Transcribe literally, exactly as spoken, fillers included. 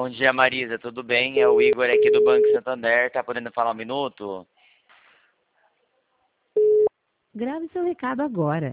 Bom dia, Marisa, tudo bem? É o Igor aqui do Banco Santander, tá podendo falar um minuto? Grave seu recado agora.